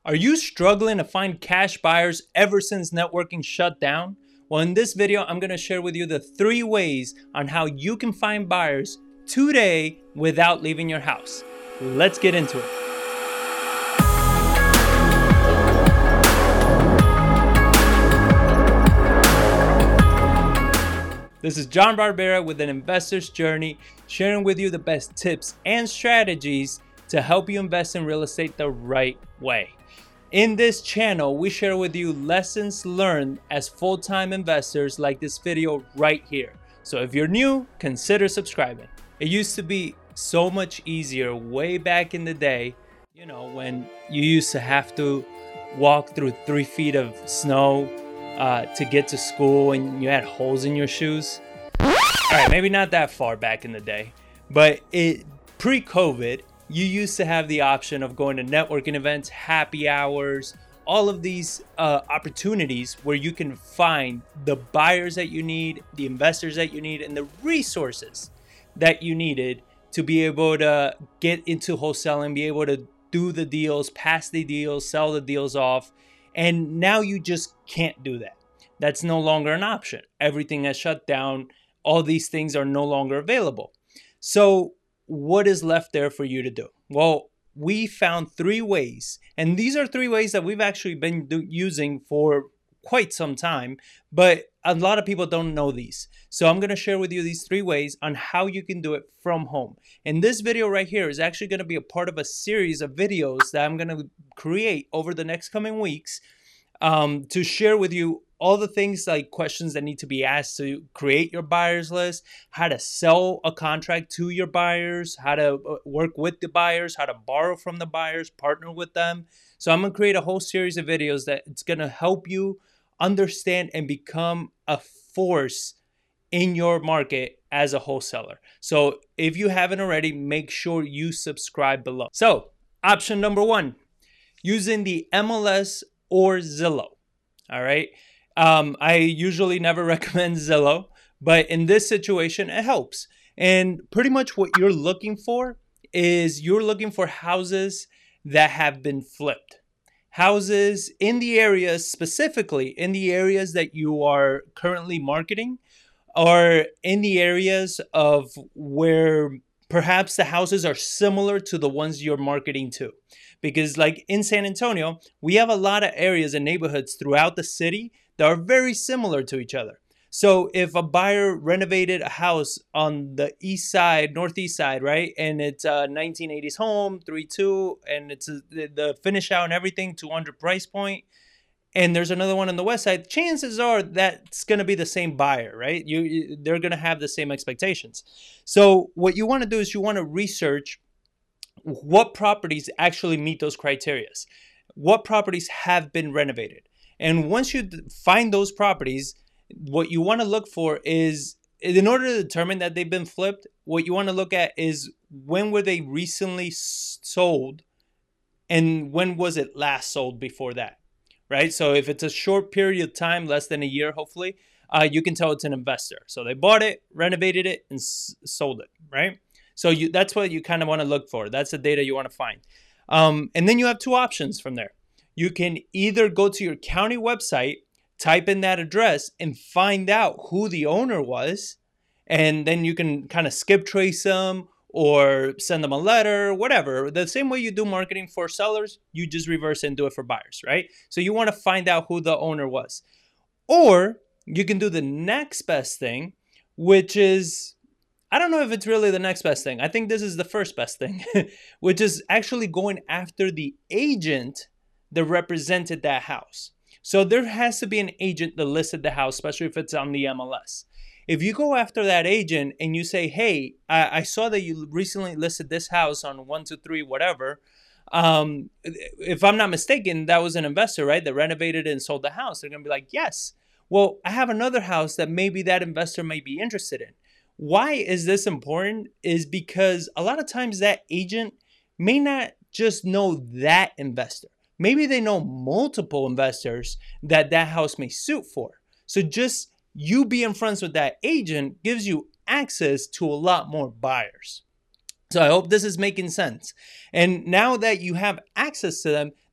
Are you struggling to find cash buyers ever since networking shut down? Well, in this video, I'm going to share with you the 3 ways on how you can find buyers today without leaving your house. Let's get into it. This is John Barbera with an investor's journey, sharing with you the best tips and strategies to help you invest in real estate the right way. In this channel, we share with you lessons learned as full-time investors like this video right here. So if you're new, consider subscribing. It used to be so much easier way back in the day, when you used to have to walk through 3 feet of snow to get to school and you had holes in your shoes. All right, maybe not that far back in the day, but pre-COVID, you used to have the option of going to networking events, happy hours, all of these opportunities where you can find the buyers that you need, the investors that you need, and the resources that you needed to be able to get into wholesaling, be able to do the deals, pass the deals, sell the deals off. And now you just can't do that. That's no longer an option. Everything has shut down. All these things are no longer available. So what is left there for you to do? Well, we found 3 ways, and these are 3 ways that we've actually been using for quite some time, but a lot of people don't know these. So I'm going to share with you these 3 ways on how you can do it from home. And this video right here is actually going to be a part of a series of videos that I'm going to create over the next coming weeks to share with you all the things like questions that need to be asked to create your buyers list, how to sell a contract to your buyers, how to work with the buyers, how to borrow from the buyers, partner with them. So I'm going to create a whole series of videos that it's going to help you understand and become a force in your market as a wholesaler. So if you haven't already, make sure you subscribe below. So option number 1, using the MLS or Zillow. All right. I usually never recommend Zillow, but in this situation, it helps. And pretty much what you're looking for is you're looking for houses that have been flipped. Houses in the areas, specifically in the areas that you are currently marketing, or in the areas of where perhaps the houses are similar to the ones you're marketing to. Because like in San Antonio, we have a lot of areas and neighborhoods throughout the city that are very similar to each other. So if a buyer renovated a house on the east side, northeast side, right? And it's a 1980s home, 3.2, and it's the finish out and everything, 200 price point. And there's another one on the west side. Chances are that's going to be the same buyer, right? They're going to have the same expectations. So what you want to do is you want to research what properties actually meet those criteria. What properties have been renovated? And once you find those properties, what you want to look for is, in order to determine that they've been flipped, what you want to look at is when were they recently sold and when was it last sold before that, right? So if it's a short period of time, less than a year, hopefully, you can tell it's an investor. So they bought it, renovated it, and sold it, right? So that's what you kind of want to look for. That's the data you want to find. And then you have 2 options from there. You can either go to your county website, type in that address, and find out who the owner was. And then you can kind of skip trace them or send them a letter, whatever. The same way you do marketing for sellers, you just reverse and do it for buyers, right? So you want to find out who the owner was. Or you can do the next best thing, which is, I don't know if it's really the next best thing. I think this is the first best thing, which is actually going after the agent that represented that house. So there has to be an agent that listed the house, especially if it's on the MLS. If you go after that agent and you say, hey, I saw that you recently listed this house on 123, whatever. If I'm not mistaken, that was an investor, right? That renovated and sold the house. They're going to be like, yes. Well, I have another house that maybe that investor may be interested in. Why is this important? Is because a lot of times that agent may not just know that investor. Maybe they know multiple investors that house may suit for. So just you being friends with that agent gives you access to a lot more buyers. So I hope this is making sense. And now that you have access to them,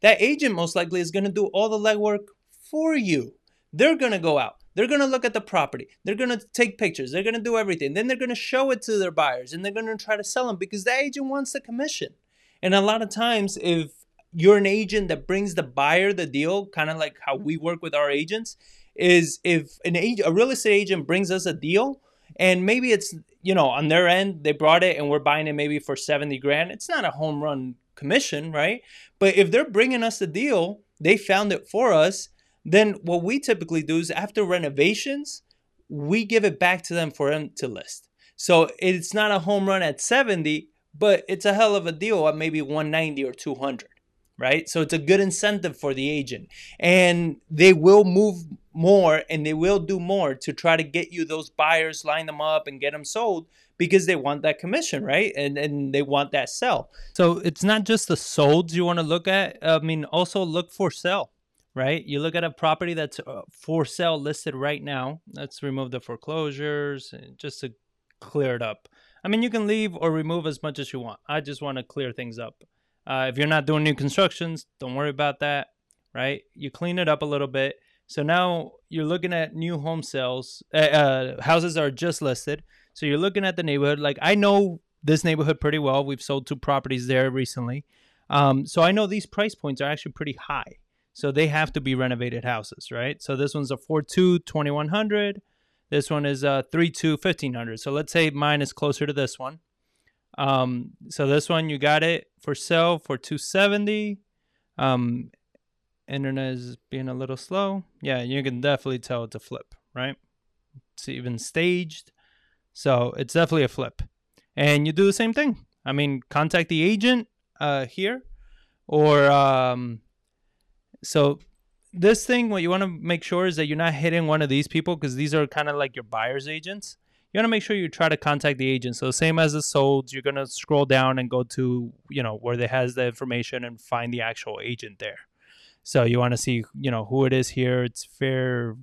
that agent most likely is going to do all the legwork for you. They're going to go out. They're going to look at the property. They're going to take pictures. They're going to do everything. Then they're going to show it to their buyers, and they're going to try to sell them because the agent wants the commission. And a lot of times, if you're an agent that brings the buyer the deal, kind of like how we work with our agents, is if a real estate agent brings us a deal, and maybe it's, on their end, they brought it and we're buying it maybe for 70 grand. It's not a home run commission, right? But if they're bringing us the deal, they found it for us, then what we typically do is after renovations, we give it back to them for them to list. So it's not a home run at 70, but it's a hell of a deal at maybe 190 or 200, right? So it's a good incentive for the agent. And they will move more and they will do more to try to get you those buyers, line them up and get them sold because they want that commission, right? And they want that sell. So it's not just the solds you want to look at. Also look for sell. Right? You look at a property that's for sale listed right now. Let's remove the foreclosures just to clear it up. You can leave or remove as much as you want. I just want to clear things up. If you're not doing new constructions, don't worry about that, right? You clean it up a little bit. So now you're looking at new home sales. Houses are just listed. So you're looking at the neighborhood. Like, I know this neighborhood pretty well. We've sold 2 properties there recently. So I know these price points are actually pretty high. So they have to be renovated houses, right? So this one's a 4.2, 2,100. This one is a 3.2, 1,500. So let's say mine is closer to this one. So this one, you got it for sale for 270. Internet is being a little slow. Yeah, you can definitely tell it's a flip, right? It's even staged. So it's definitely a flip. And you do the same thing. Contact the agent here or... So this thing, what you want to make sure is that you're not hitting one of these people because these are kind of like your buyer's agents. You want to make sure you try to contact the agent. So same as the solds, you're going to scroll down and go to, where they has the information and find the actual agent there. So you want to see, who it is here. It's Frere,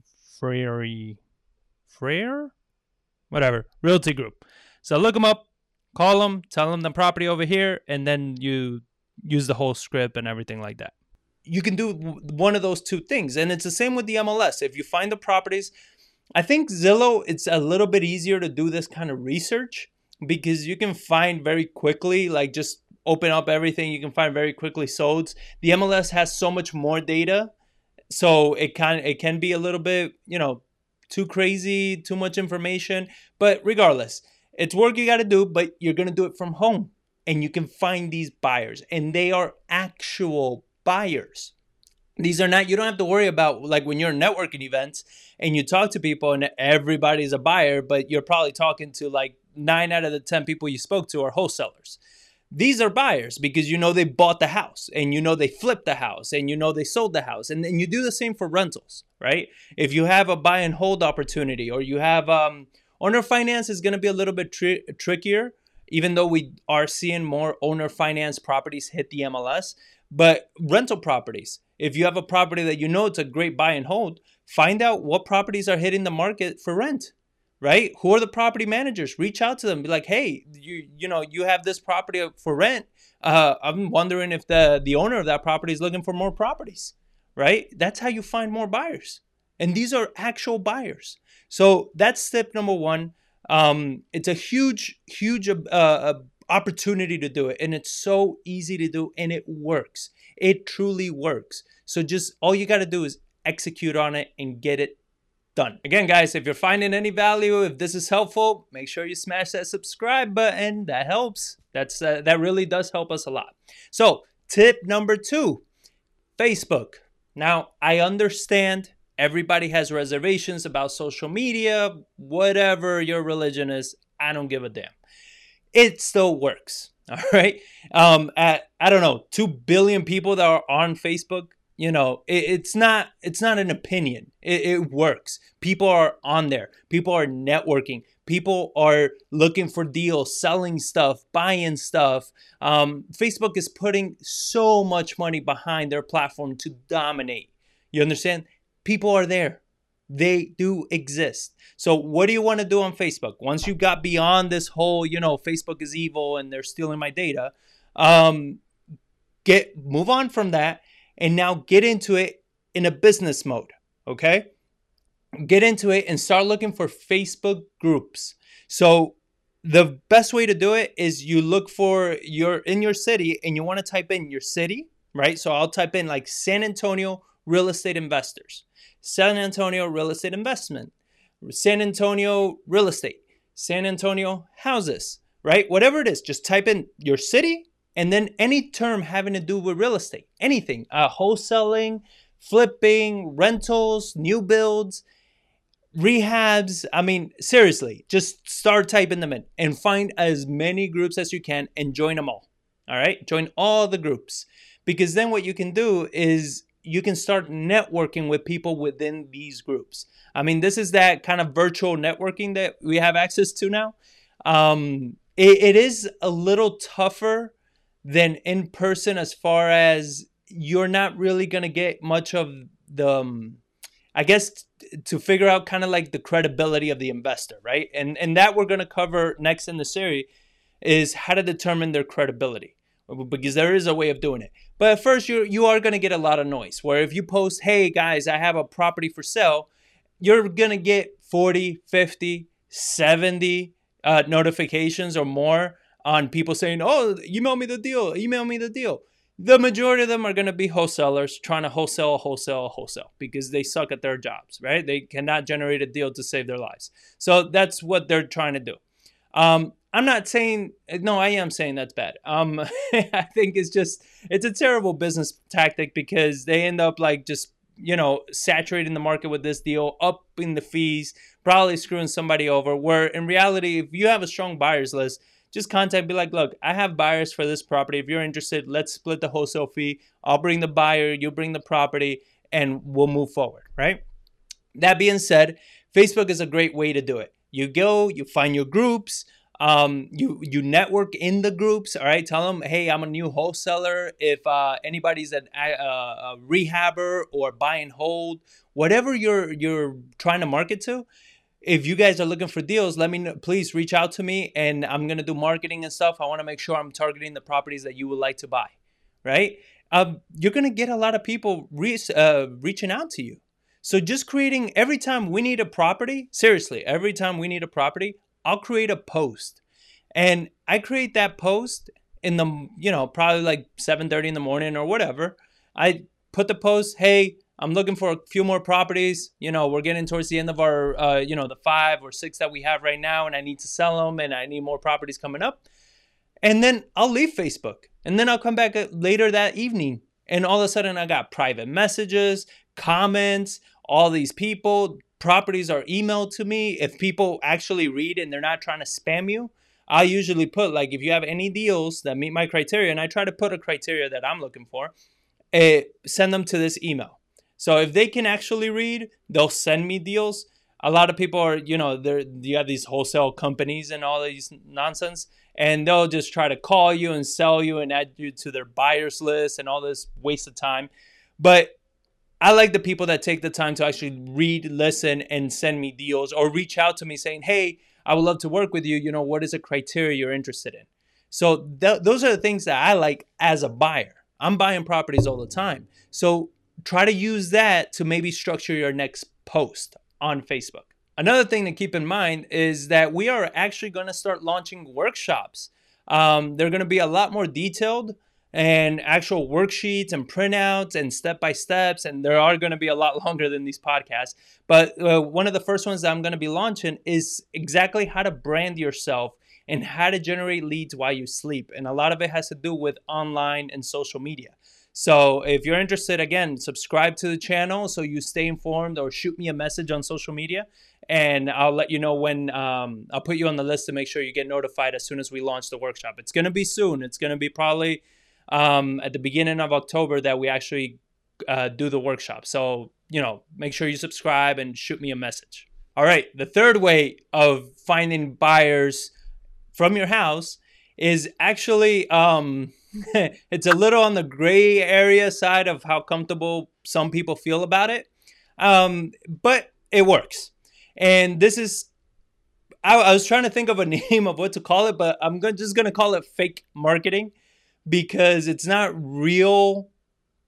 whatever, Realty Group. So look them up, call them, tell them the property over here, and then you use the whole script and everything like that. You can do one of those 2 things. And it's the same with the MLS. If you find the properties, I think Zillow, it's a little bit easier to do this kind of research because you can find very quickly, like just open up everything. You can find very quickly solds. The MLS has so much more data. So it can be a little bit, too crazy, too much information. But regardless, it's work you got to do, but you're going to do it from home. And you can find these buyers and they are actual buyers. These are not, you don't have to worry about like when you're in networking events and you talk to people and everybody's a buyer, but you're probably talking to like 9 out of the 10 people you spoke to are wholesalers. These are buyers because they bought the house and they flipped the house and they sold the house. And then you do the same for rentals, right? If you have a buy and hold opportunity or you have owner finance is going to be a little bit trickier, even though we are seeing more owner finance properties hit the MLS. But rental properties, if you have a property that it's a great buy and hold, find out what properties are hitting the market for rent, right? Who are the property managers? Reach out to them. Be like, hey, you have this property for rent. I'm wondering if the owner of that property is looking for more properties, right? That's how you find more buyers. And these are actual buyers. So that's tip number 1. It's a huge opportunity to do it, and it's so easy to do, and it works. It truly works. So just all you got to do is execute on it and get it done. Again, guys, if you're finding any value, if this is helpful, make sure you smash that subscribe button. That helps. That really does help us a lot. So tip number 2, Facebook. Now, I understand everybody has reservations about social media, whatever your religion is. I don't give a damn. It still works. All right. At, I don't know, 2 billion people that are on Facebook, it's not an opinion. It works. People are on there. People are networking. People are looking for deals, selling stuff, buying stuff. Facebook is putting so much money behind their platform to dominate. You understand? People are there. They do exist. So what do you want to do on Facebook? Once you got beyond this whole, Facebook is evil and they're stealing my data, move on from that and now get into it in a business mode. Okay, get into it and start looking for Facebook groups. So the best way to do it is you look for in your city, and you want to type in your city, right? So I'll type in like San Antonio real estate investors, San Antonio real estate investment, San Antonio real estate, San Antonio houses, right? Whatever it is, just type in your city and then any term having to do with real estate, anything, wholesaling, flipping, rentals, new builds, rehabs. I mean, seriously, just start typing them in and find as many groups as you can and join them all. All right, join all the groups, because then what you can do is you can start networking with people within these groups. I mean, this is that kind of virtual networking that we have access to now. It is a little tougher than in person, as far as you're not really going to get much of the, I guess, to figure out kind of like the credibility of the investor, right? And that we're going to cover next in the series is how to determine their credibility, because there is a way of doing it. But at first, you are going to get a lot of noise, where if you post, hey guys, I have a property for sale, you're going to get 40, 50, 70 notifications or more on people saying, oh, email me the deal, email me the deal. The majority of them are going to be wholesalers trying to wholesale, because they suck at their jobs, right? They cannot generate a deal to save their lives. So that's what they're trying to do. I'm not saying, no, I am saying that's bad. I think it's a terrible business tactic, because they end up like just, saturating the market with this deal, upping the fees, probably screwing somebody over, where in reality, if you have a strong buyers list, just contact, be like, look, I have buyers for this property. If you're interested, let's split the wholesale fee. I'll bring the buyer, you bring the property, and we'll move forward, right? That being said, Facebook is a great way to do it. You go, you find your groups, you network in the groups, all right? Tell them, hey, I'm a new wholesaler. If anybody's a rehabber or buy and hold, whatever you're trying to market to, if you guys are looking for deals, let me know, please reach out to me, and I'm going to do marketing and stuff. I want to make sure I'm targeting the properties that you would like to buy, right? You're going to get a lot of people reaching out to you. So just creating, every time we need a property, seriously, every time we need a property, I'll create a post. And I create that post in the, probably like 7:30 in the morning or whatever. I put the post, hey, I'm looking for a few more properties. We're getting towards the end of our, the 5 or 6 that we have right now, and I need to sell them, and I need more properties coming up. And then I'll leave Facebook, and then I'll come back later that evening, and all of a sudden I got private messages, comments, all these people, properties are emailed to me. If people actually read and they're not trying to spam you, I usually put, like, if you have any deals that meet my criteria, and I try to put a criteria that I'm looking for, send them to this email. So if they can actually read, they'll send me deals. A lot of people are, you have these wholesale companies and all these nonsense, and they'll just try to call you and sell you and add you to their buyers list and all this waste of time. But I like the people that take the time to actually read, listen, and send me deals, or reach out to me saying, hey, I would love to work with you. What is the criteria you're interested in? So those are the things that I like as a buyer. I'm buying properties all the time. So try to use that to maybe structure your next post on Facebook. Another thing to keep in mind is that we are actually going to start launching workshops. They're going to be a lot more detailed, and actual worksheets and printouts and step-by-steps, and there are going to be a lot longer than these podcasts. But one of the first ones that I'm going to be launching is exactly how to brand yourself and how to generate leads while you sleep. And a lot of it has to do with online and social media. So if you're interested, again, subscribe to the channel so you stay informed, or shoot me a message on social media, and I'll let you know when. I'll put you on the list to make sure you get notified as soon as we launch the workshop. It's going to be soon. It's going to be probably at the beginning of October that we actually do the workshop. So, make sure you subscribe and shoot me a message. All right. The third way of finding buyers from your house is actually, it's a little on the gray area side of how comfortable some people feel about it. But it works. And this is, I was trying to think of a name of what to call it, but I'm just going to call it fake marketing, because it's not real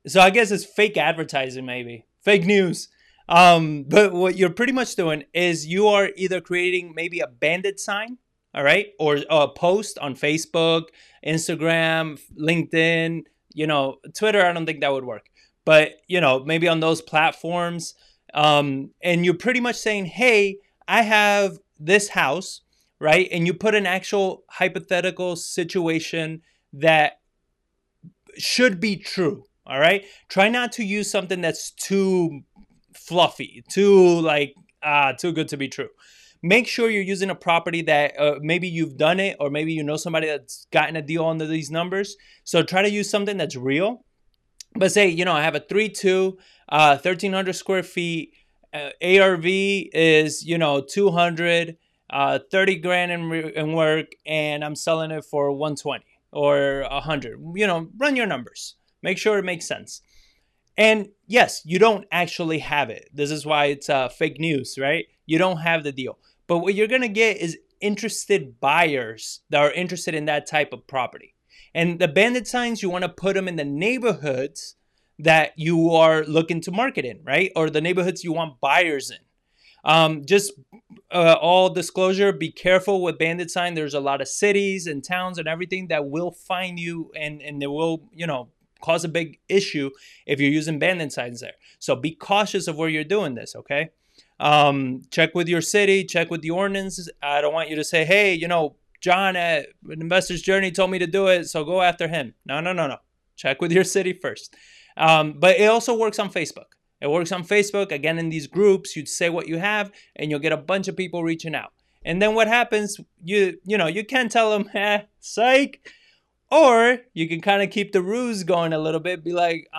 So I guess it's fake advertising, maybe fake news. But what you're pretty much doing is you are either creating maybe a bandit sign, all right, or a post on Facebook, Instagram, LinkedIn, Twitter. I don't think that would work, but maybe on those platforms, and you're pretty much saying, hey, I have this house, right? And you put an actual hypothetical situation that should be true. All right. Try not to use something that's too fluffy, too good to be true. Make sure you're using a property that maybe you've done it, or maybe you know somebody that's gotten a deal under these numbers. So try to use something that's real. But say, I have a 3-2, 1,300 square feet. ARV is, 200, 30 grand in work, and I'm selling it for 120 or 100. Run your numbers. Make sure it makes sense. And yes, you don't actually have it. This is why it's fake news, right? You don't have the deal. But what you're going to get is interested buyers that are interested in that type of property. And the bandit signs, you want to put them in the neighborhoods that you are looking to market in, right? Or the neighborhoods you want buyers in. Just all disclosure, be careful with bandit sign. There's a lot of cities and towns and everything that will find you, and they will, cause a big issue if you're using bandit signs there. So be cautious of where you're doing this, okay? Check with your city, check with the ordinance. I don't want you to say, hey, John at Investor's Journey told me to do it, so go after him. No. Check with your city first. But it also works on Facebook. It works on Facebook. Again, in these groups, you say what you have, and you'll get a bunch of people reaching out. And then what happens, you can tell them, psych. Or you can kind of keep the ruse going a little bit. Be like,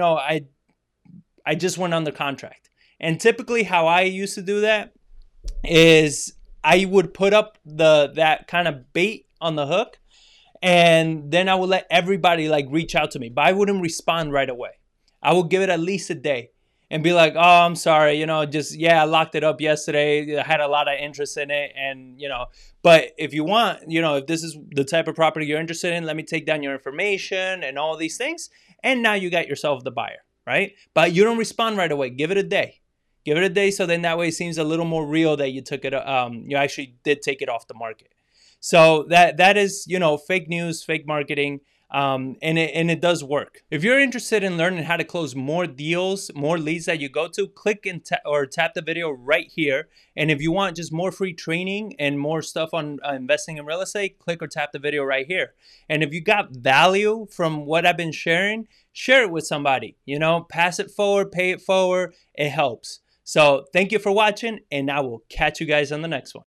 I just went under contract. And typically how I used to do that is I would put up that kind of bait on the hook. And then I would let everybody reach out to me. But I wouldn't respond right away. I would give it at least a day. And be like, oh, I'm sorry, I locked it up yesterday. I had a lot of interest in it. And, but if you want, if this is the type of property you're interested in, let me take down your information and all these things. And now you got yourself the buyer, right? But you don't respond right away. Give it a day. Give it a day. So then that way it seems a little more real that you took it, you actually did take it off the market. So that is, fake news, fake marketing. And it does work. If you're interested in learning how to close more deals, more leads that you go to, click and tap the video right here. And if you want just more free training and more stuff on investing in real estate, click or tap the video right here. And if you got value from what I've been sharing, share it with somebody. Pass it forward, pay it forward. It helps. So thank you for watching, and I will catch you guys on the next one.